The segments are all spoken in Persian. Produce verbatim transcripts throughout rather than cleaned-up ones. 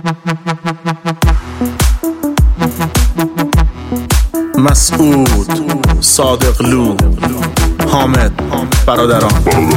مسعود، صادقلو، حامد، برادران.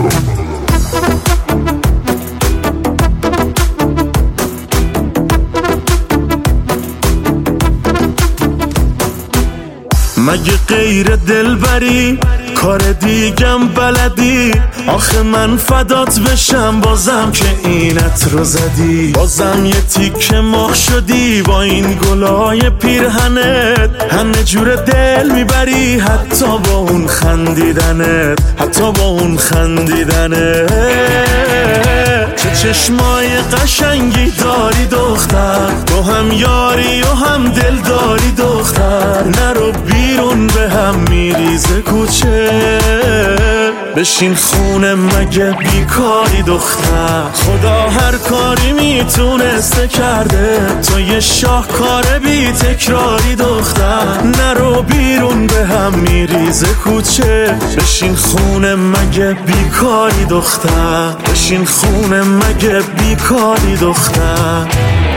مگه غیر دلبری کار دیگم بلدی؟ آخه من فدات بشم بازم که اینت رو زدی. بازم یه تیکه مخ شدی با این گلای پیرهنت. همه جور دل میبری حتی با اون خندیدنت، حتی با اون خندیدنت. چه چشمای قشنگی داری دختر، تو هم یاری و هم دل داری دختر. نرو بیرون به هم میریزه کوچه، بشین خونه مگه بیکاری دختر. خدا هر کاری میتونسته کرده، تو یه شاهکار بی تکراری دختر. نرو بیرون به هم میریزه کوچه، بشین خونه مگه بیکاری دختر. بشین خونه مگه بیکاری دختر.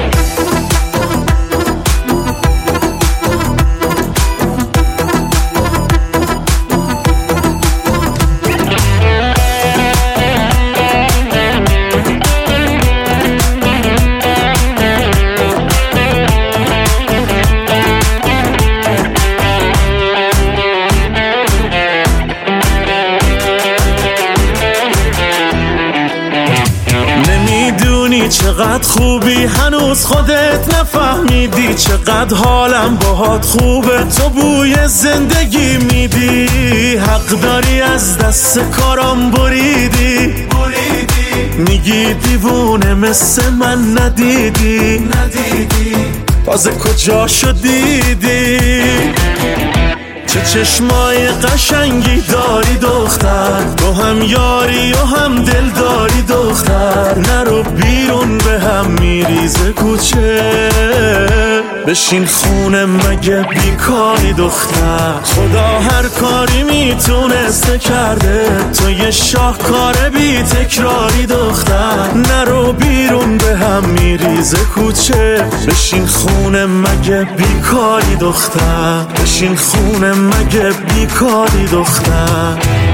چقدر خوبی هنوز خودت نفهمیدی، چقدر حالم باهات خوبه تو بوی زندگی میدی. حق داری از دست کارام بریدی، میگی دیوونه مثل من ندیدی، ندیدی تازه کجا شدیدی. چه چشمای قشنگی داری دختر، تو هم یاری و هم دل داری دختر. نرو بیرون به هم میریزه کوچه، بشین خونه مگه بیکاری دختر. خدا هر کاری میتونسته کرده، تو یه شاهکار بی تکراری دختر. نرو بیرون به هم میریزه کوچه، بشین خونه مگه بیکاری دختر. بشین خونه مگه بیکاری دختر.